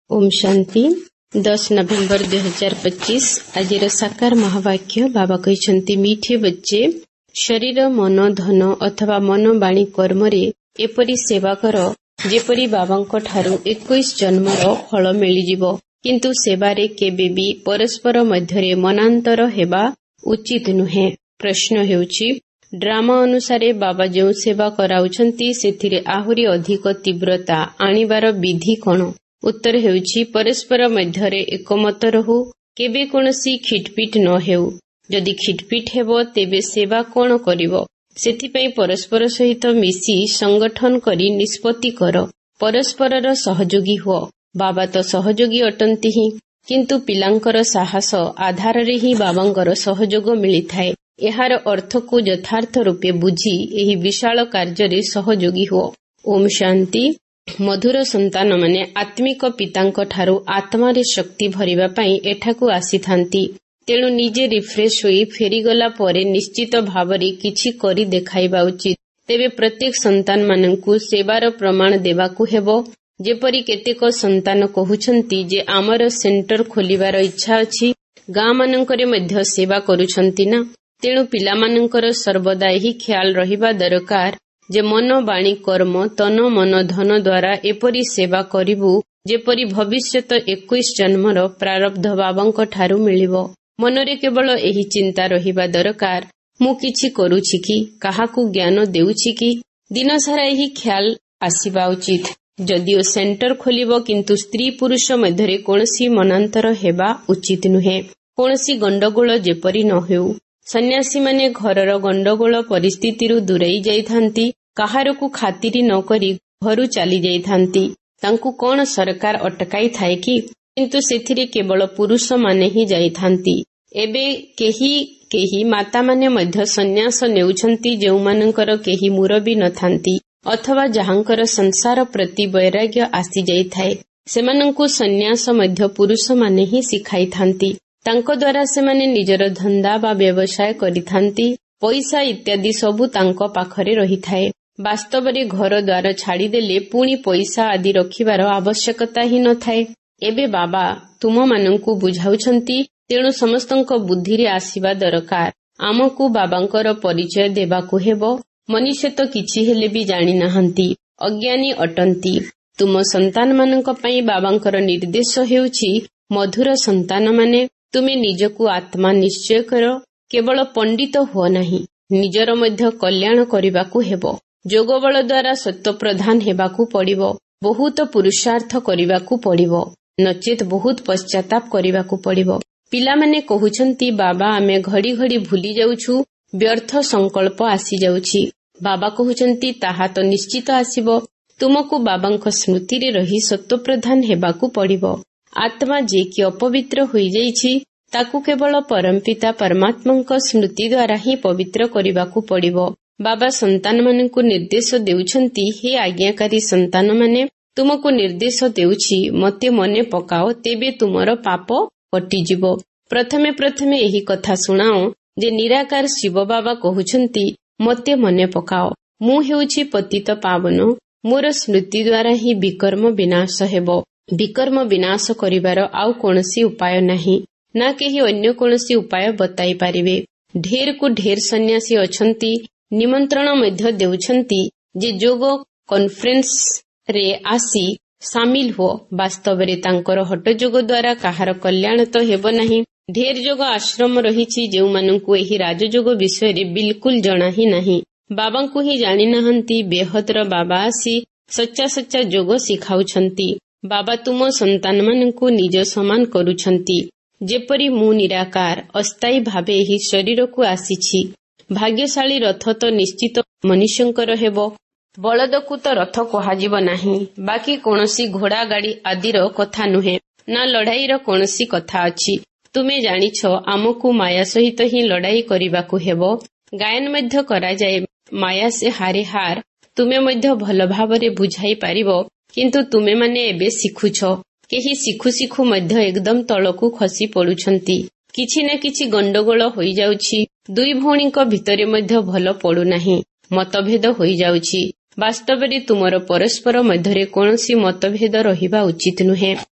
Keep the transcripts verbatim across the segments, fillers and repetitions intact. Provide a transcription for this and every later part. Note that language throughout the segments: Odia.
ओम शांति। दस नवेम्बर दुई हजार पच्चीस आज साकार महावाक्य बाबा कहते मीठे बच्चे शरीर मन धन अथवा मन बाणी कर्म रे एपरी सेवा कर जेपरी बाबा ठारू इक्कीस जन्मर फल मिलिजिवो, किंतु सेवारे केबे भी परस्पर मध्यरे मनांतर हेबा उचित नुहे। प्रश्न हेउछि, ड्रामा अनुसारे बाबा जो सेवा कराउछंती सेथिरे आहुरी अधिक तीव्रता आनिबार विधि कोन? उत्तर हेउछि, परस्पर मध्यरे एकमत रहु, केबे कोनसी खिटपिट न हेउ। जदि खिटपिट हेबो तेबे सेवा कोन करिवो? सेथिपई परस्पर सहित मिसी संगठन करी निष्पत्ति कर, परस्परर सहयोगी हो। बाबा तो सहयोगी अटंती ही, किंतु पिलांकर साहस आधार रे ही बाबांकर सहयोग मिलिथाए। एहार अर्थ को यथार्थ रूपे बुझी एही विशाल कार्य रे सहयोगी हो। ओम शांति। मधुर संतान माने आत्मिक पितांक ठारू आत्मारे शक्ति भरिबा पई एठाकू आसीथांती। तेणु निजे रिफ्रेश होई फेरीगला परे निश्चित भावरे किछि करी देखाइबा उचित। तेबे प्रत्येक संतान माननकू सेवार प्रमाण देबाकू हेबो। जेपरी केतेक संतान कहुछंती जे आमर सेंटर खोलिबार इच्छा अछि, गाँ मानंकरे मध्य सेवा करूछंती ना। तेणु पिला मानंकर सर्वदा ही ख्याल रहिबा दरकार जे मन बाणी कर्म तन मन धन द्वारा एपरी सेवा करिबु जेपरी भविष्यत इक्कीस जन्मर प्रारब्ध बाबांक ठारू मिलिबो। मनरे केवल एही चिंता रहिबा दरकार, मु किछि करूछि कि, काहाकू ज्ञान देउछि कि। दिन सारा एही ख्याल आसीबा उचित। जदिओ सेंटर खोलिबो किंतु स्त्री पुरुष मध्यरे कोनसी मनांतर हेबा उचित नुहे। कोनसी गंडगोल जेपरी न हेउ। सन्यासी माने घरर गंडगोल परिस्थिति रु दूरेई जाइथांती, काहारकू खातिरी न करी घरु चली जाइथांती। तांकू कोन सरकार अटकाई थाए कि? किंतु सेथिरे केवल पुरुष माने ही जाइथांती। एबे केही केही माता माने मध्य सन्यास नेउछंती जेउ मानकर केही मुरबी न थांती अथवा जहांकर संसार प्रति वैराग्य आसी जाइथाए। सेमानंकू सन्यास मध्य पुरुष माने ही सिखाई थांती। तांको द्वारा सेमाने निजर धंदा बा व्यवसाय करिथांती। पैसा इत्यादि सबु तांको पाखरे रहिथाए। वास्तवरे घर द्वार छाड़ीदेले पुणी पैसा आदि रखिबार आवश्यकता ही न थाए। एबे बाबा तुम मानंकू बुझाउछंती, तेणु समस्तंको बुद्धिरे आसीबा दरकार। आमकू बाबांकर परिचय देबाकू हेबो। मनुष्य तो किछि हेले भी जानि नाहंती, अज्ञानी अटंती। तुम संतान मानंक पई बाबांकर निर्देश हेउछि, मधुर संतान माने तुमे निजकू आत्मा निश्चय कर, केवल पंडित हो नाही, निजर मध्य कल्याण करिबाकू हेबो। जोग बल द्वारा सत्व प्रधान हेबाकू पड़िबो। बहुत पुरुषार्थ करिबाकू पड़िबो, नचेत बहुत पश्चाताप करिबाकू पड़िबो। पिला माने कहुछंती, बाबा आमे घड़ी घड़ी भूली जाउछु, व्यर्थ संकल्प आसी जाउछि। बाबा कहुछंती, ताहा तो निश्चित आसीबो। तुमको बाबांक स्मृति रे रही सत्व प्रधान हेबाकू पड़िबो। आत्मा जे कि अपवित्र होई जाइछि, ताकू केवल परमपिता परमात्मांक स्मृति द्वारा ही पवित्र करिबाकू पड़िबो। बाबा संतान माननकू निर्देश देउछंती, हे आज्ञाकारी संतान माने तुमको निर्देश देउछि, मते मने पकाओ, तेबे तुमर पाप कटिजिवो। प्रथमे प्रथमे एही कथा सुनाओ जे निराकार शिव बाबा कहुछंती, मते मने पकाओ, मु हेउछि पतित पावन, मोर स्मृति द्वारा ही विकर्म विनाश हेबो। विकर्म विनाश करिबार आउ कोनसी उपाय नाही, ना केही अन्य कोनसी उपाय बताई पारिबे। ढेर को ढेर सन्यासी अछंती, निमंत्रण मध्य देउछंती जे जोग कॉन्फ्रेंस रे आसी सामिल हो। वास्तव रे तांकर हट जोग द्वारा काहार कल्याण तो हेबो नाही। ढेर जोग आश्रम रहिछि जेउ माननकू एही राजयोग विषय रे बिल्कुल जणा ही नाही। बाबांकू ही जानि नाहंती। बेहतर बाबा आसी सच्चा सच्चा जोग सिखाउछंती। बाबा तुम संतान माननकू निज समान करूछंती। जेपरी मु निराकार अस्थायी भावे एही शरीर को आसीछि। भाग्यशाली रथ तो निश्चित मनुष्यंकर हेबो। बलदकू तो रथ कहाजिब नाही। बाकी कोनसी घोड़ा गाड़ी आदिर कथा नुहे, ना लड़ाईर कोनसी कथा अछि। तुमे जानिछ, आमकू माया सहित ही लड़ाई करिबाकू हेबो। गायन मध्य करा जाए, माया से हारे हार तुमे मध्य भल भावरे बुझाई पारिबो। किंतु तुमे माने एबे शिखुछ, केही शिखु शिखु मध्य एकदम तळकू खसी पडुछंती। किछि ना किछि गंडगोल होई जाउछि। दुई भौणीक भितरे मध्य भल पडु नाही, मतभेद होई जाउछि। वास्तवरे तुमर परस्पर मध्यरे कोनसी मतभेद रहिबा उचित नुहे।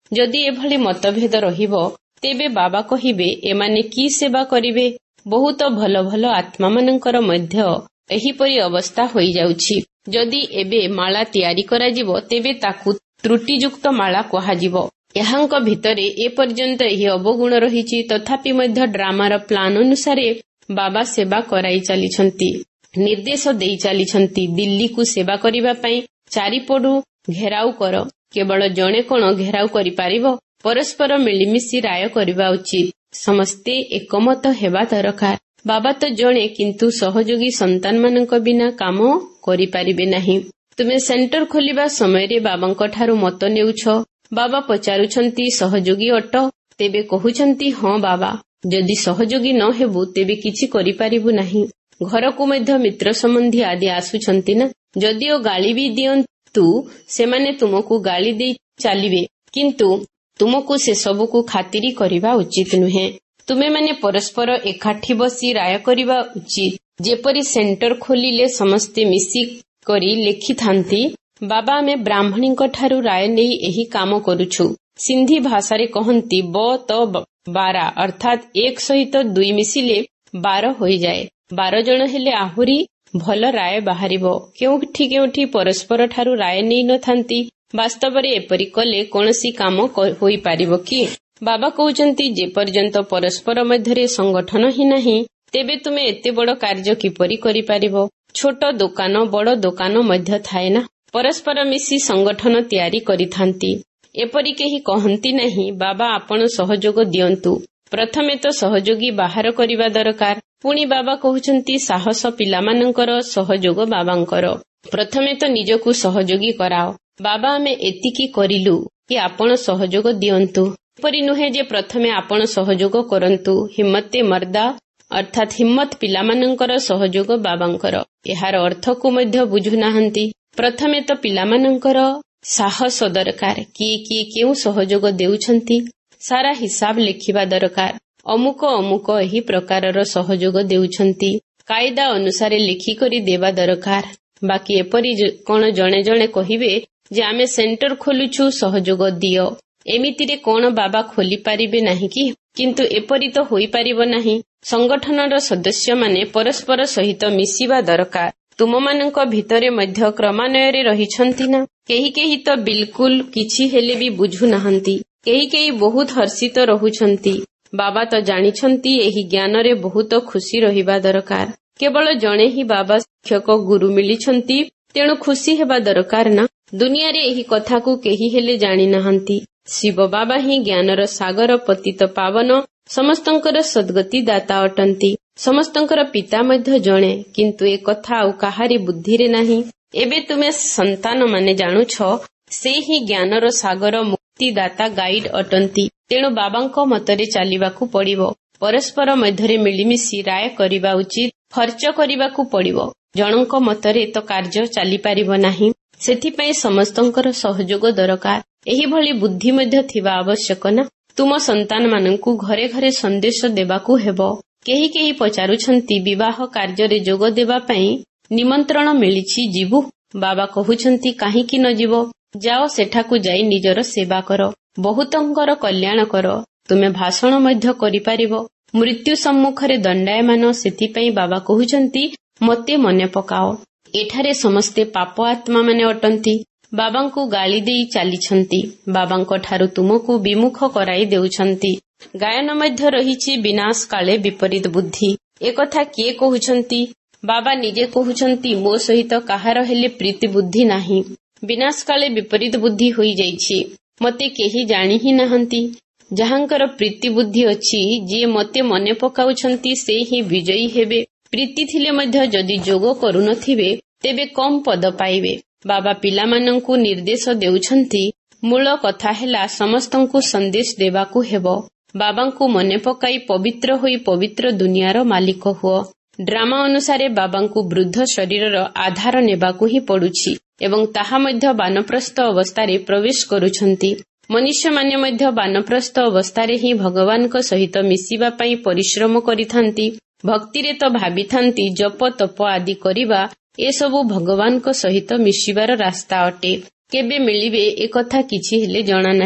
ଯଦି ଏଭଳି ମତଭେଦ ରହିବ ତେବେ ବାବା କହିବେ ଏମାନେ କି ସେବା କରିବେ। ବହୁତ ଭଲ ଭଲ ଆତ୍ମାମାନଙ୍କର ମଧ୍ୟ ଏହିପରି ଅବସ୍ଥା ହୋଇଯାଉଛି। ଯଦି ଏବେ ମାଳା ତିଆରି କରାଯିବ ତେବେ ତାକୁ ତ୍ରୁଟିଯୁକ୍ତ ମାଳା କୁହାଯିବ। ଏହାଙ୍କ ଭିତରେ ଏପର୍ଯ୍ୟନ୍ତ ଏହି ଅବଗୁଣ ରହିଛି। ତଥାପି ମଧ୍ୟ ଡ୍ରାମାର ପ୍ଲାନ ଅନୁସାରେ ବାବା ସେବା କରାଇ ଚାଲିଛନ୍ତି, ନିର୍ଦ୍ଦେଶ ଦେଇ ଚାଲିଛନ୍ତି। ଦିଲ୍ଲୀକୁ ସେବା କରିବା ପାଇଁ ଚାରିପଟୁ ଘେରାଉ କର। କେବଳ ଜଣେ କଣ ଘେରାଉ କରିପାରିବ? ପରସ୍ପର ମିଳିମିଶି ରାୟ କରିବା ଉଚିତ। ସମସ୍ତେ ଏକମତ ହେବା ଦରକାର। ବାବା ତ ଜଣେ, କିନ୍ତୁ ସହଯୋଗୀ ସନ୍ତାନମାନଙ୍କ ବିନା କାମ କରିପାରିବେ ନାହିଁ। ତୁମେ ସେଣ୍ଟର ଖୋଲିବା ସମୟରେ ବାବାଙ୍କଠାରୁ ମତ ନେଉଛ। ବାବା ପଚାରୁଛନ୍ତି ସହଯୋଗୀ ଅଟ? ତେବେ କହୁଛନ୍ତି ହଁ ବାବା। ଯଦି ସହଯୋଗୀ ନ ହେବୁ ତେବେ କିଛି କରିପାରିବୁ ନାହିଁ। ଘରକୁ ମଧ୍ୟ ମିତ୍ର ସମ୍ବନ୍ଧୀ ଆଦି ଆସୁଛନ୍ତି ନା। ଯଦିଓ ଗାଳି ବି ଦିଅନ୍ତୁ, ସେମାନେ ତୁମକୁ ଗାଳି ଦେଇ ଚାଲିବେ, କିନ୍ତୁ ତୁମକୁ ସେସବୁକୁ ଖାତିରି କରିବା ଉଚିତ ନୁହେଁ। ତୁମେମାନେ ପରସ୍ପର ଏକାଠି ବସି ରାୟ କରିବା ଉଚିତ। ଯେପରି ସେଣ୍ଟର ଖୋଲିଲେ ସମସ୍ତେ ମିଶିକରି ଲେଖିଥାନ୍ତି, ବାବା ଆମେ ବ୍ରାହ୍ମଣୀଙ୍କଠାରୁ ରାୟ ନେଇ ଏହି କାମ କରୁଛୁ। ସିନ୍ଧି ଭାଷାରେ କହନ୍ତି ବ ତ ବାରା, ଅର୍ଥାତ୍ ଏକ ସହିତ ଦୁଇ ମିଶିଲେ ବାର ହୋଇଯାଏ। ବାର ଜଣ ହେଲେ ଆହୁରି ଭଲ ରାୟ ବାହାରିବ। କେଉଁଠି କେଉଁଠି ପରସ୍ପରଠାରୁ ରାୟ ନେଇ ନଥାନ୍ତି। ବାସ୍ତବରେ ଏପରି କଲେ କୌଣସି କାମ ହୋଇପାରିବ କି? ବାବା କହୁଛନ୍ତି ଯେପର୍ଯ୍ୟନ୍ତ ପରସ୍ପର ମଧ୍ୟରେ ସଂଗଠନ ହିଁ ନାହିଁ, ତେବେ ତୁମେ ଏତେ ବଡ଼ କାର୍ଯ୍ୟ କିପରି କରିପାରିବ? ଛୋଟ ଦୋକାନ ବଡ଼ ଦୋକାନ ମଧ୍ୟ ଥାଏ ନା, ପରସ୍ପର ମିଶି ସଂଗଠନ ତିଆରି କରିଥାନ୍ତି। ଏପରି କେହି କହନ୍ତି ନାହିଁ ବାବା ଆପଣ ସହଯୋଗ ଦିଅନ୍ତୁ। ପ୍ରଥମେ ତ ସହଯୋଗୀ ବାହାର କରିବା ଦରକାର। ପୁଣି ବାବା କହୁଛନ୍ତି ସାହସ ପିଲାମାନଙ୍କର, ସହଯୋଗ ବାବାଙ୍କର। ପ୍ରଥମେ ତ ନିଜକୁ ସହଯୋଗୀ କରାଅ। ବାବା ଆମେ ଏତିକି କରିଲୁ କି ଆପଣ ସହଯୋଗ ଦିଅନ୍ତୁ। ଏପରି ନୁହେଁ ଯେ ପ୍ରଥମେ ଆପଣ ସହଯୋଗ କରନ୍ତୁ। ହିମ୍ମତେ ମର୍ଦା ଅର୍ଥାତ୍ ହିମ୍ମତ ପିଲାମାନଙ୍କର, ସହଯୋଗ ବାବାଙ୍କର। ଏହାର ଅର୍ଥକୁ ମଧ୍ୟ ବୁଝୁନାହାନ୍ତି। ପ୍ରଥମେ ତ ପିଲାମାନଙ୍କର ସାହସ ଦରକାର। କିଏ କିଏ କେଉଁ ସହଯୋଗ ଦେଉଛନ୍ତି ସାରା ହିସାବ ଲେଖିବା ଦରକାର। ଅମୁକ ଅମୁକ ଏହି ପ୍ରକାରର ସହଯୋଗ ଦେଉଛନ୍ତି, କାଇଦା ଅନୁସାରେ ଲେଖିକରି ଦେବା ଦରକାର। ବାକି ଏପରି କଣ ଜଣେ ଜଣେ କହିବେ ଯେ ଆମେ ସେଣ୍ଟର ଖୋଲୁଛୁ, ସହଯୋଗ ଦିଅ। ଏମିତିରେ କଣ ବାବା ଖୋଲି ପାରିବେ ନାହିଁ କି? କିନ୍ତୁ ଏପରି ତ ହୋଇପାରିବ ନାହିଁ। ସଂଗଠନର ସଦସ୍ୟମାନେ ପରସ୍ପର ସହିତ ମିଶିବା ଦରକାର। ତୁମମାନଙ୍କ ଭିତରେ ମଧ୍ୟ କ୍ରମାନ୍ୱୟରେ ରହିଛନ୍ତି ନା। କେହି କେହି ତ ବିଲକୁଲ କିଛି ହେଲେ ବି ବୁଝୁନାହାନ୍ତି। କେହି କେହି ବହୁତ ହର୍ଷିତ ରହୁଛନ୍ତି। ବାବା ତ ଜାଣିଛନ୍ତି ଏହି ଜ୍ଞାନରେ ବହୁତ ଖୁସି ରହିବା ଦରକାର। କେବଳ ଜଣେ ହିଁ ବାବା ଶିକ୍ଷକ ଗୁରୁ ମିଳିଛନ୍ତି, ତେଣୁ ଖୁସି ହେବା ଦରକାର ନା। ଦୁନିଆରେ ଏହି କଥାକୁ କେହି ହେଲେ ଜାଣିନାହାନ୍ତି। ଶିବ ବାବା ହିଁ ଜ୍ଞାନର ସାଗର, ପତିତ ପାବନ, ସମସ୍ତଙ୍କର ସଦ୍ଗତି ଦାତା ଅଟନ୍ତି। ସମସ୍ତଙ୍କର ପିତା ମଧ୍ୟ ଜଣେ, କିନ୍ତୁ ଏ କଥା ଆଉ କାହାରି ବୁଦ୍ଧିରେ ନାହିଁ। ଏବେ ତୁମେ ସନ୍ତାନମାନେ ଜାଣୁଛ, ସେ ହିଁ ଜ୍ଞାନର ସାଗର, ମୁକ୍ତିଦାତା, ଗାଇଡ ଅଟନ୍ତି। ତେଣୁ ବାବାଙ୍କ ମତରେ ଚାଲିବାକୁ ପଡ଼ିବ। ପରସ୍ପର ମଧ୍ୟରେ ମିଳିମିଶି ରାୟ କରିବା ଉଚିତ। ଖର୍ଚ୍ଚ କରିବାକୁ ପଡ଼ିବ। ଜଣଙ୍କ ମତରେ ତ କାର୍ଯ୍ୟ ଚାଲିପାରିବ ନାହିଁ। ସେଥିପାଇଁ ସମସ୍ତଙ୍କର ସହଯୋଗ ଦରକାର। ଏହିଭଳି ବୁଦ୍ଧି ମଧ୍ୟ ଥିବା ଆବଶ୍ୟକ ନା। ତୁମ ସନ୍ତାନମାନଙ୍କୁ ଘରେ ଘରେ ସନ୍ଦେଶ ଦେବାକୁ ହେବ। କେହି କେହି ପଚାରୁଛନ୍ତି ବିବାହ କାର୍ଯ୍ୟରେ ଯୋଗ ଦେବା ପାଇଁ ନିମନ୍ତ୍ରଣ ମିଳିଛି, ଯିବୁ? ବାବା କହୁଛନ୍ତି କାହିଁକି ନ ଯିବ? ଯାଅ, ସେଠାକୁ ଯାଇ ନିଜର ସେବା କର, ବହୁତଙ୍କର କଲ୍ୟାଣ କର। ତୁମେ ଭାଷଣ ମଧ୍ୟ କରିପାରିବ। ମୃତ୍ୟୁ ସମ୍ମୁଖରେ ଦଣ୍ଡାୟମାନ। ସେଥିପାଇଁ ବାବା କହୁଛନ୍ତି ମୋତେ ମନେ ପକାଅ। ଏଠାରେ ସମସ୍ତେ ପାପ ଆତ୍ମାମାନେ ଅଟନ୍ତି। ବାବାଙ୍କୁ ଗାଳି ଦେଇ ଚାଲିଛନ୍ତି। ବାବାଙ୍କ ଠାରୁ ତୁମକୁ ବିମୁଖ କରାଇ ଦେଉଛନ୍ତି। ଗାୟନ ମଧ୍ୟ ରହିଛି ବିନାଶ କାଳେ ବିପରୀତ ବୁଦ୍ଧି। ଏକଥା କିଏ କହୁଛନ୍ତି? ବାବା ନିଜେ କହୁଛନ୍ତି ମୋ ସହିତ କାହାର ହେଲେ ପ୍ରୀତି ବୁଦ୍ଧି ନାହିଁ। ବିନାଶ କାଳେ ବିପରୀତ ବୁଦ୍ଧି ହୋଇଯାଇଛି। ମୋତେ କେହି ଜାଣି ହିଁ ନାହାନ୍ତି। ଯାହାଙ୍କର ପ୍ରୀତି ବୁଦ୍ଧି ଅଛି, ଯିଏ ମୋତେ ମନେ ପକାଉଛନ୍ତି, ସେ ହିଁ ବିଜୟୀ ହେବେ। ପ୍ରୀତି ଥିଲେ ମଧ୍ୟ ଯଦି ଯୋଗ କରୁନଥିବେ ତେବେ କମ୍ ପଦ ପାଇବେ। ବାବା ପିଲାମାନଙ୍କୁ ନିର୍ଦ୍ଦେଶ ଦେଉଛନ୍ତି, ମୂଳ କଥା ହେଲା ସମସ୍ତଙ୍କୁ ସନ୍ଦେଶ ଦେବାକୁ ହେବ। ବାବାଙ୍କୁ ମନେ ପକାଇ ପବିତ୍ର ହୋଇ ପବିତ୍ର ଦୁନିଆର ମାଲିକ ହୁଅ। ଡ୍ରାମା ଅନୁସାରେ ବାବାଙ୍କୁ ବୃଦ୍ଧ ଶରୀରର ଆଧାର ନେବାକୁ ହିଁ ପଡୁଛି ଏବଂ ତାହା ମଧ୍ୟ ବାନପ୍ରସ୍ଥ ଅବସ୍ଥାରେ ପ୍ରବେଶ କରୁଛନ୍ତି। ମନୁଷ୍ୟମାନେ ମଧ୍ୟ ବାନପ୍ରସ୍ଥ ଅବସ୍ଥାରେ ହିଁ ଭଗବାନଙ୍କ ସହିତ ମିଶିବା ପାଇଁ ପରିଶ୍ରମ କରିଥାନ୍ତି। ଭକ୍ତିରେ ତ ଭାବିଥାନ୍ତି ଜପ ତପ ଆଦି କରିବା ଏସବୁ ଭଗବାନଙ୍କ ସହିତ ମିଶିବାର ରାସ୍ତା ଅଟେ। କେବେ ମିଳିବେ ଏକଥା କିଛି ହେଲେ ଜଣା ନାହିଁ।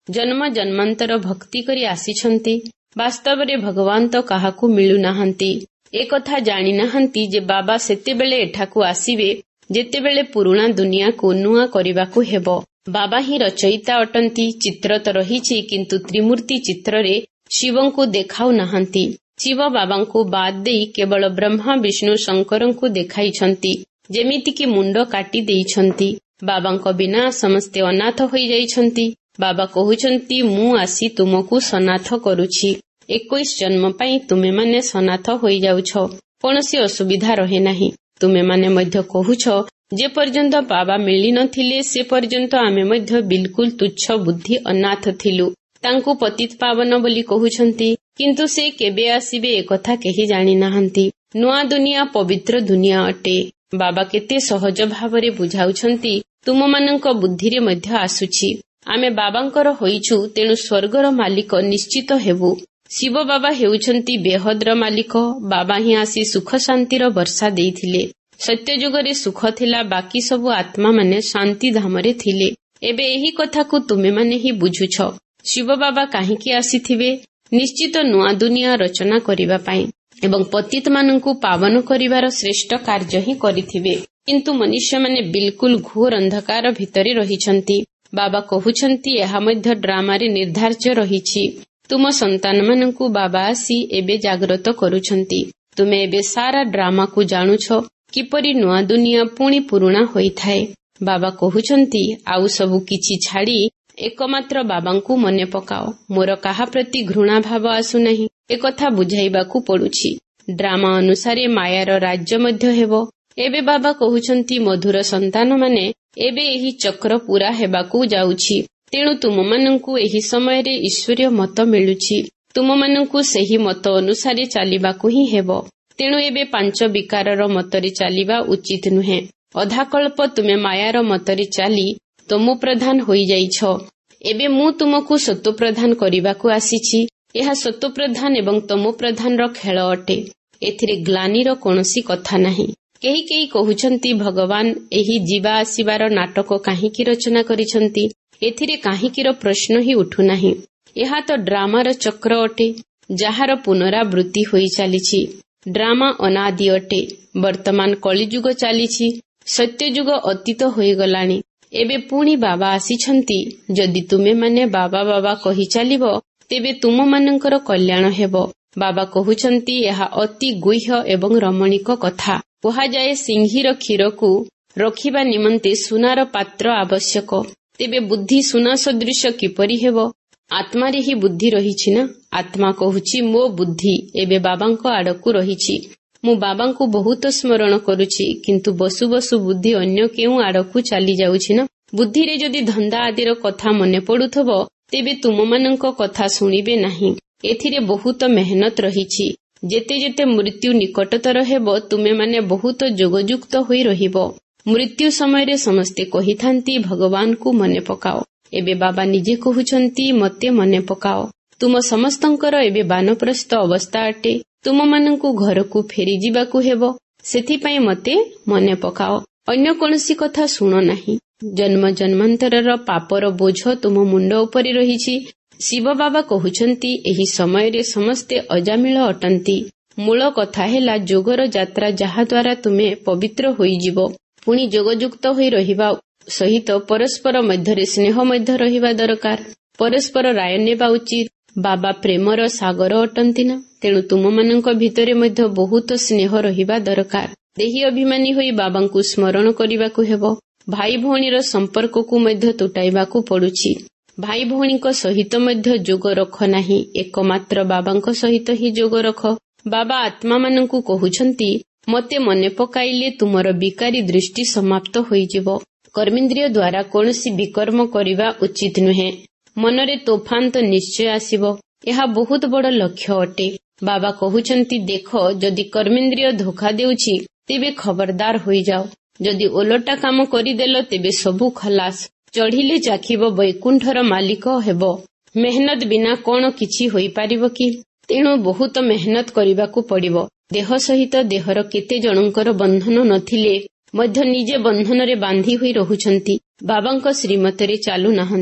ଜନ୍ମ ଜନ୍ମାନ୍ତର ଭକ୍ତି କରି ଆସିଛନ୍ତି। ବାସ୍ତବରେ ଭଗବାନ ତ କାହାକୁ ମିଳୁନାହାନ୍ତି। ଏକଥା ଜାଣିନାହାନ୍ତି ଯେ ବାବା ସେତେବେଳେ ଏଠାକୁ ଆସିବେ ଯେତେବେଳେ ପୁରୁଣା ଦୁନିଆକୁ ନୂଆ କରିବାକୁ ହେବ। ବାବା ହିଁ ରଚୟିତା ଅଟନ୍ତି। ଚିତ୍ର ତ ରହିଛି, କିନ୍ତୁ ତ୍ରିମୂର୍ତ୍ତି ଚିତ୍ରରେ ଶିବଙ୍କୁ ଦେଖାଉନାହାନ୍ତି। ଶିବ ବାବାଙ୍କୁ ବାଦ୍ ଦେଇ କେବଳ ବ୍ରହ୍ମା, ବିଷ୍ଣୁ, ଶଙ୍କରଙ୍କୁ ଦେଖାଇଛନ୍ତି, ଯେମିତିକି ମୁଣ୍ଡ କାଟି ଦେଇଛନ୍ତି। ବାବାଙ୍କ ବିନା ସମସ୍ତେ ଅନାଥ ହୋଇଯାଇଛନ୍ତି। ବାବା କହୁଛନ୍ତି, ମୁଁ ଆସି ତୁମକୁ ସନାଥ କରୁଛି। ଏକୋଇଶ ଜନ୍ମ ପାଇଁ ତୁମେମାନେ ସନାଥ ହୋଇଯାଉଛ, କୌଣସି ଅସୁବିଧା ରହେ ନାହିଁ। ତୁମେମାନେ ମଧ୍ୟ କହୁଛ, ଯେ ପର୍ଯ୍ୟନ୍ତ ବାବା ମିଳିନଥିଲେ ସେ ପର୍ଯ୍ୟନ୍ତ ଆମେ ମଧ୍ୟ ବିଲକୁଲ ତୁଚ୍ଛ ବୁଦ୍ଧି ଅନାଥ ଥିଲୁ। ତାଙ୍କୁ ପତିତ ପାବନ ବୋଲି କହୁଛନ୍ତି, କିନ୍ତୁ ସେ କେବେ ଆସିବେ ଏକଥା କେହି ଜାଣିନାହାନ୍ତି। ନୂଆ ଦୁନିଆ ପବିତ୍ର ଦୁନିଆ ଅଟେ। ବାବା କେତେ ସହଜ ଭାବରେ ବୁଝାଉଛନ୍ତି, ତୁମମାନଙ୍କ ବୁଦ୍ଧିରେ ମଧ୍ୟ ଆସୁଛି। ଆମେ ବାବାଙ୍କର ହୋଇଛୁ, ତେଣୁ ସ୍ୱର୍ଗର ମାଲିକ ନିଶ୍ଚିତ ହେବୁ। ଶିବ ବାବା ହେଉଛନ୍ତି ବେହଦର ମାଲିକ। ବାବା ହିଁ ଆସି ସୁଖ ଶାନ୍ତିର ବର୍ଷା ଦେଇଥିଲେ। ସତ୍ୟଯୁଗରେ ସୁଖ ଥିଲା, ବାକି ସବୁ ଆତ୍ମାମାନେ ଶାନ୍ତି ଧାମରେ ଥିଲେ। ଏବେ ଏହି କଥାକୁ ତୁମେମାନେ ହିଁ ବୁଝୁଛ। ଶିବ ବାବା କାହିଁକି ଆସିଥିବେ? ନିଶ୍ଚିତ ନୂଆ ଦୁନିଆ ରଚନା କରିବା ପାଇଁ ଏବଂ ପତିତମାନଙ୍କୁ ପାବନ କରିବାର ଶ୍ରେଷ୍ଠ କାର୍ଯ୍ୟ ହିଁ କରିଥିବେ। କିନ୍ତୁ ମନୁଷ୍ୟମାନେ ବିଲକୁଲ ଘୋର ଅନ୍ଧକାର ଭିତରେ ରହିଛନ୍ତି। ବାବା କହୁଛନ୍ତି, ଏହା ମଧ୍ୟ ଡ୍ରାମାରେ ନିର୍ଦ୍ଧାର୍ଯ୍ୟ ରହିଛି। ତୁମ ସନ୍ତାନମାନଙ୍କୁ ବାବା ଆସି ଏବେ ଜାଗ୍ରତ କରୁଛନ୍ତି। ତୁମେ ଏବେ ସାରା ଡ୍ରାମାକୁ ଜାଣୁଛ, କିପରି ନୂଆ ଦୁନିଆ ପୁଣି ପୁରୁଣା ହୋଇଥାଏ। ବାବା କହୁଛନ୍ତି, ଆଉ ସବୁ କିଛି ଛାଡ଼ି ଏକମାତ୍ର ବାବାଙ୍କୁ ମନେ ପକାଅ। ମୋର କାହା ପ୍ରତି ଘୃଣା ଭାବ ଆସୁନାହିଁ, ଏକଥା ବୁଝାଇବାକୁ ପଡୁଛି। ଡ୍ରାମା ଅନୁସାରେ ମାୟାର ରାଜ୍ୟ ମଧ୍ୟ ହେବ। ଏବେ ବାବା କହୁଛନ୍ତି, ମଧୁର ସନ୍ତାନମାନେ, ଏବେ ଏହି ଚକ୍ର ପୂରା ହେବାକୁ ଯାଉଛି। ତେଣୁ ତୁମମାନଙ୍କୁ ଏହି ସମୟରେ ଈଶ୍ୱରୀୟ ମତ ମିଳୁଛି। ତୁମମାନଙ୍କୁ ସେହି ମତ ଅନୁସାରେ ଚାଲିବାକୁ ହିଁ ହେବ। ତେଣୁ ଏବେ ପାଞ୍ଚ ବିକାରର ମତରେ ଚାଲିବା ଉଚିତ ନୁହେଁ। ଅଧାକଳ୍ପ ତୁମେ ମାୟାର ମତରେ ଚାଲି ତମୋ ପ୍ରଧାନ ହୋଇଯାଇଛ। ଏବେ ମୁଁ ତୁମକୁ ସତ୍ତ୍ୱ ପ୍ରଧାନ କରିବାକୁ ଆସିଛି। ଏହା ସତ୍ତ୍ୱ ପ୍ରଧାନ ଏବଂ ତମୋ ପ୍ରଧାନର ଖେଳ ଅଟେ। ଏଥିରେ ଗ୍ଲାନିର କୌଣସି କଥା ନାହିଁ। କେହି କେହି କହୁଛନ୍ତି, ଭଗବାନ ଏହି ଯିବା ଆସିବାର ନାଟକ କାହିଁକି ରଚନା କରିଛନ୍ତି? ଏଥିରେ କାହିଁକିର ପ୍ରଶ୍ନ ହିଁ ଉଠୁନାହିଁ। ଏହା ତ ଡ୍ରାମାର ଚକ୍ର ଅଟେ, ଯାହାର ପୁନରାବୃତ୍ତି ହୋଇ ଚାଲିଛି। ଡ୍ରାମା ଅନାଦି ଅଟେ। ବର୍ତ୍ତମାନ କଳିଯୁଗ ଚାଲିଛି। ସତ୍ୟଯୁଗ ଅତୀତ ହୋଇଗଲାଣି। ଏବେ ପୁଣି ବାବା ଆସିଛନ୍ତି। ଯଦି ତୁମେମାନେ ବାବା ବାବା କହି ଚାଲିବ, ତେବେ ତୁମମାନଙ୍କର କଲ୍ୟାଣ ହେବ। ବାବା କହୁଛନ୍ତି, ଏହା ଅତି ଗୁହ୍ୟ ଏବଂ ରମଣୀକ କଥା। କୁହାଯାଏ, ସିଂହୀର କ୍ଷୀରକୁ ରଖିବା ନିମନ୍ତେ ସୁନାର ପାତ୍ର ଆବଶ୍ୟକ। ତେବେ ବୁଦ୍ଧି ସୁନା ସଦୃଶ କିପରି ହେବ? ଆତ୍ମାରେ ହିଁ ବୁଦ୍ଧି ରହିଛି ନା। ଆତ୍ମା କହୁଛି, ମୋ ବୁଦ୍ଧି ଏବେ ବାବାଙ୍କ ଆଡକୁ ରହିଛି। ମୁଁ ବାବାଙ୍କୁ ବହୁତ ସ୍ମରଣ କରୁଛି, କିନ୍ତୁ ବସୁ ବସୁ ବୁଦ୍ଧି ଅନ୍ୟ କେଉଁ ଆଡକୁ ଚାଲି ଯାଉଛି ନା। ବୁଦ୍ଧିରେ ଯଦି ଧନ୍ଦା ଆଦିର କଥା ମନେ ପଡୁଥିବ, ତେବେ ତୁମମାନଙ୍କ କଥା ଶୁଣିବେ ନାହିଁ। ଏଥିରେ ବହୁତ ମେହନତ ରହିଛି। ଯେତେ ଯେତେ ମୃତ୍ୟୁ ନିକଟତର ହେବ, ତୁମେମାନେ ବହୁତ ଯୋଗଯୁକ୍ତ ହୋଇ ରହିବ। ମୃତ୍ୟୁ ସମୟରେ ସମସ୍ତେ କହିଥାନ୍ତି, ଭଗବାନଙ୍କୁ ମନେ ପକାଅ। ଏବେ ବାବା ନିଜେ କହୁଛନ୍ତି, ମୋତେ ମନେ ପକାଅ। ତୁମ ସମସ୍ତଙ୍କର ଏବେ ବାନପ୍ରସ୍ଥ ଅବସ୍ଥା ଅଟେ। ତୁମମାନଙ୍କୁ ଘରକୁ ଫେରିଯିବାକୁ ହେବ। ସେଥିପାଇଁ ମୋତେ ମନେ ପକାଅ। ଅନ୍ୟ କୌଣସି କଥା ଶୁଣ ନାହିଁ। ଜନ୍ମ ଜନ୍ମାନ୍ତରର ପାପର ବୋଝ ତୁମ ମୁଣ୍ଡ ଉପରେ ରହିଛି। ଶିବ ବାବା କହୁଛନ୍ତି, ଏହି ସମୟରେ ସମସ୍ତେ ଅଜାମିଳ ଅଟନ୍ତି। ମୂଳ କଥା ହେଲା ଯୋଗର ଯାତ୍ରା, ଯାହାଦ୍ୱାରା ତୁମେ ପବିତ୍ର ହୋଇଯିବ। ପୁଣି ଯୋଗଯୁକ୍ତ ହୋଇ ରହିବା ସହିତ ପରସ୍ପର ମଧ୍ୟରେ ସ୍ନେହ ମଧ୍ୟ ରହିବା ଦରକାର। ପରସ୍ପର ରାୟ ନେବା ଉଚିତ। ବାବା ପ୍ରେମର ସାଗର ଅଟନ୍ତି ନା। ତେଣୁ ତୁମମାନଙ୍କ ଭିତରେ ମଧ୍ୟ ବହୁତ ସ୍ନେହ ରହିବା ଦରକାର। ଦେହୀ ଅଭିମାନୀ ହୋଇ ବାବାଙ୍କୁ ସ୍ମରଣ କରିବାକୁ ହେବ। ଭାଇ ଭଉଣୀର ସମ୍ପର୍କକୁ ମଧ୍ୟ ତୁଟାଇବାକୁ ପଡୁଛି। ଭାଇ ଭଉଣୀଙ୍କ ସହିତ ମଧ୍ୟ ଯୋଗ ରଖ ନାହିଁ, ଏକମାତ୍ର ବାବାଙ୍କ ସହିତ ହିଁ ଯୋଗ ରଖ। ବାବା ଆତ୍ମାମାନଙ୍କୁ କହୁଛନ୍ତି, ମୋତେ ମନେ ପକାଇଲେ ତୁମର ବିକାରୀ ଦୃଷ୍ଟି ସମାପ୍ତ ହୋଇଯିବ। କର୍ମେନ୍ଦ୍ରିୟ ଦ୍ୱାରା କୌଣସି ବିକର୍ମ କରିବା ଉଚିତ ନୁହେଁ। ମନରେ ତୋଫାନ ତ ନିଶ୍ଚୟ ଆସିବ। ଏହା ବହୁତ ବଡ଼ ଲକ୍ଷ୍ୟ ଅଟେ। ବାବା କହୁଛନ୍ତି, ଦେଖ, ଯଦି କର୍ମେନ୍ଦ୍ରିୟ ଧୋକା ଦେଉଛି, ତେବେ ଖବରଦାର ହୋଇଯାଅ। ଯଦି ଓଲଟା କାମ କରିଦେଲ, ତେବେ ସବୁ ଖଲାସ। ଚଢ଼ିଲେ ଚାଖିବ, ବୈକୁଣ୍ଠର ମାଲିକ ହେବ। ମେହନତ ବିନା କ'ଣ କିଛି ହୋଇପାରିବ କି? ତେଣୁ ବହୁତ ମେହନତ କରିବାକୁ ପଡ଼ିବ। ଦେହ ସହିତ ଦେହର କେତେ ଜଣଙ୍କର ବନ୍ଧନ ନଥିଲେ ମଧ୍ୟ ନିଜେ ବନ୍ଧନରେ ବାନ୍ଧି ହୋଇ ରହୁଛନ୍ତି। ବାବାଙ୍କ ଶ୍ରୀମତରେ ଚାଲୁନାହାନ୍ତି।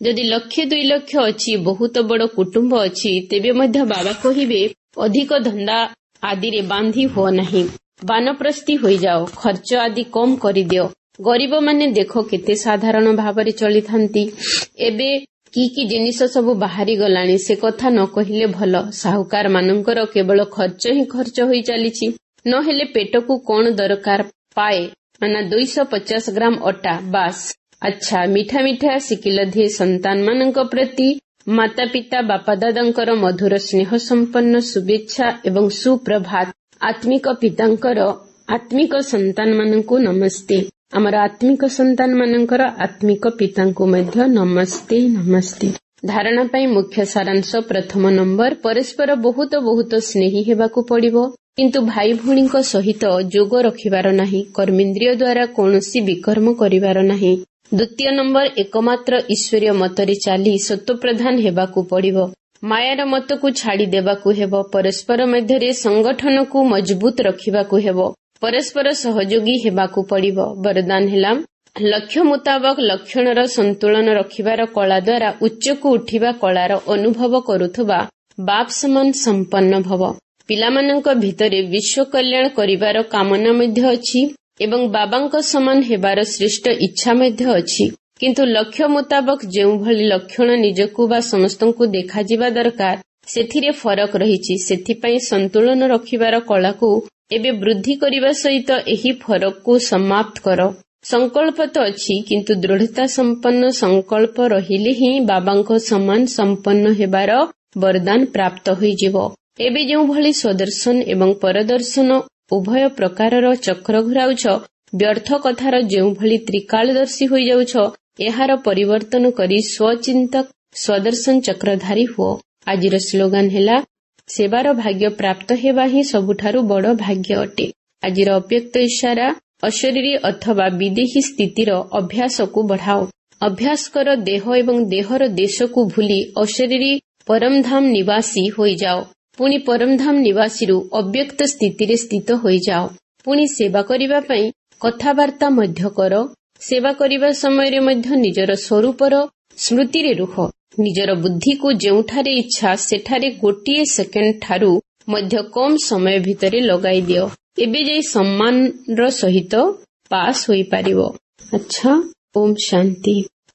ଯଦି ଲକ୍ଷେ ଦୁଇ ଲକ୍ଷ ଅଛି, ବହୁତ ବଡ଼ କୁଟୁମ୍ବ ଅଛି, ତେବେ ମଧ୍ୟ ବାବା କହିବେ ଅଧିକ ଧନ୍ଦା ଆଦିରେ ବାନ୍ଧି ହୁଅ ନାହିଁ। ବାନପ୍ରସ୍ଥୀ ହୋଇଯାଅ, ଖର୍ଚ୍ଚ ଆଦି କମ୍ କରିଦିଅ। ଗରିବମାନେ ଦେଖ କେତେ ସାଧାରଣ ଭାବରେ ଚଳିଥାନ୍ତି। ଏବେ କି କି ଜିନିଷ ସବୁ ବାହାରି ଗଲାଣି, ସେ କଥା ନ କହିଲେ ଭଲ। ସାହୁକାର ମାନଙ୍କର କେବଳ ଖର୍ଚ୍ଚ ହିଁ ଖର୍ଚ୍ଚ ହୋଇ ଚାଲିଛି। ନହେଲେ ପେଟକୁ କଣ ଦରକାର ପାଏ ନା ଦୁଇଶହ ପଚାଶ ଗ୍ରାମ ଅଟା, ବାସ୍। ଆଚ୍ଛା, ମିଠା ମିଠା ଶିକିଲଧି ସନ୍ତାନ ମାନଙ୍କ ପ୍ରତି ମାତା ପିତା ବାପା ଦାଦାଙ୍କର ମଧୁର ସ୍ନେହ ସମ୍ପନ୍ନ ଶୁଭେଚ୍ଛା ଏବଂ ସୁପ୍ରଭାତ। ଆତ୍ମିକ ପିତାଙ୍କର ଆତ୍ମିକ ସନ୍ତାନ ମାନଙ୍କୁ ନମସ୍ତେ। ଆମର ଆତ୍ମିକ ସନ୍ତାନ ମାନଙ୍କର ଆତ୍ମିକ ପିତାଙ୍କୁ ମଧ୍ୟ ନମସ୍ତେ ନମସ୍ତେ। ଧାରଣା ପାଇଁ ମୁଖ୍ୟ ସାରାଂଶ ପ୍ରଥମ ନମ୍ବର, ପରସ୍ପର ବହୁତ ବହୁତ ସ୍ନେହୀ ହେବାକୁ ପଡ଼ିବ, କିନ୍ତୁ ଭାଇ ଭଉଣୀଙ୍କ ସହିତ ଯୋଗ ରଖିବାର ନାହିଁ। କର୍ମେନ୍ଦ୍ରିୟ ଦ୍ୱାରା କୌଣସି ବିକର୍ମ କରିବାର ନାହିଁ। ଦ୍ୱିତୀୟ ନମ୍ବର, ଏକମାତ୍ର ଈଶ୍ୱରୀୟ ମତରେ ଚାଲି ସତ୍ତ୍ୱପ୍ରଧାନ ହେବାକୁ ପଡ଼ିବ। ମାୟାର ମତକୁ ଛାଡ଼ି ଦେବାକୁ ହେବ। ପରସ୍ପର ମଧ୍ୟରେ ସଂଗଠନକୁ ମଜବୁତ ରଖିବାକୁ ହେବ। ପରସ୍ପର ସହଯୋଗୀ ହେବାକୁ ପଡ଼ିବ। ବରଦାନ ହେଲା, ଲକ୍ଷ୍ୟ ମୁତାବକ ଲକ୍ଷଣର ସନ୍ତୁଳନ ରଖିବାର କଳା ଦ୍ୱାରା ଉଚ୍ଚକୁ ଉଠିବା କଳାର ଅନୁଭବ କରୁଥିବା ବାପ ସମାନ ସମ୍ପନ୍ନ ଭବ। ପିଲାମାନଙ୍କ ଭିତରେ ବିଶ୍ୱ କଲ୍ୟାଣ କରିବାର କାମନା ମଧ୍ୟ ଅଛି ଏବଂ ବାବାଙ୍କ ସମାନ ହେବାର ଶ୍ରେଷ୍ଠ ଇଚ୍ଛା ମଧ୍ୟ ଅଛି। କିନ୍ତୁ ଲକ୍ଷ୍ୟ ମୁତାବକ ଯେଉଁଭଳି ଲକ୍ଷଣ ନିଜକୁ ବା ସମସ୍ତଙ୍କୁ ଦେଖାଯିବା ଦରକାର, ସେଥିରେ ଫରକ ରହିଛି। ସେଥିପାଇଁ ସନ୍ତୁଳନ ରଖିବାର କଳାକୁ ଏବେ ବୃଦ୍ଧି କରିବା ସହିତ ଏହି ଫରକକୁ ସମାପ୍ତ କର। ସଂକଳ୍ପ ତ ଅଛି, କିନ୍ତୁ ଦୃଢ଼ତା ସମ୍ପନ୍ନ ସଂକଳ୍ପ ରହିଲେ ହିଁ ବାବାଙ୍କ ସମାନ ସମ୍ପନ୍ନ ହେବାର ବରଦାନ ପ୍ରାପ୍ତ ହୋଇଯିବ। ଏବେ ଯେଉଁଭଳି ସ୍ୱଦର୍ଶନ ଏବଂ ପରଦର୍ଶନ ଉଭୟ ପ୍ରକାରର ଚକ୍ର ଘୁରାଉଛ, ବ୍ୟର୍ଥ କଥାର ଯେଉଁଭଳି ତ୍ରିକାଳଦର୍ଶୀ ହୋଇଯାଉଛ, ଏହାର ପରିବର୍ତ୍ତନ କରି ସ୍ୱଚିନ୍ତକ ସ୍ୱଦର୍ଶନ ଚକ୍ରଧାରୀ ହୁଅ। ଆଜିର ସ୍ଲୋଗାନ ହେଲା, ସେବାର ଭାଗ୍ୟ ପ୍ରାପ୍ତ ହେବା ହିଁ ସବୁଠାରୁ ବଡ଼ ଭାଗ୍ୟ ଅଟେ। ଆଜିର ଅବ୍ୟକ୍ତ ଇଶାରା, ଅଶରୀରୀ ଅଥବା ବିଦେହୀ ସ୍ଥିତିର ଅଭ୍ୟାସକୁ ବଢ଼ାଅ। ଅଭ୍ୟାସ କର ଦେହ ଏବଂ ଦେହର ଦେଶକୁ ଭୁଲି ଅଶରୀରୀ ପରମଧାମ ନିବାସୀ ହୋଇଯାଅ। ପୁଣି ପରମଧାମ ନିବାସୀରୁ ଅବ୍ୟକ୍ତ ସ୍ଥିତିରେ ସ୍ଥିତ ହୋଇଯାଅ। ପୁଣି ସେବା କରିବା ପାଇଁ କଥାବାର୍ତ୍ତା ମଧ୍ୟ କର। ସେବା କରିବା ସମୟରେ ମଧ୍ୟ ନିଜର ସ୍ୱରୂପର ସ୍ମୃତିରେ ରୁହ। ନିଜର ବୁଦ୍ଧିକୁ ଯେଉଁଠାରେ ଇଚ୍ଛା ସେଠାରେ ଗୋଟିଏ ସେକେଣ୍ଡ ଠାରୁ ମଧ୍ୟ କମ୍ ସମୟ ଭିତରେ ଲଗାଇ ଦିଅ। ଏବେ ଯାଇ ସମ୍ମାନର ସହିତ ପାସ୍ ହୋଇପାରିବ। ଆଚ୍ଛା, ଓମ୍ ଶାନ୍ତି।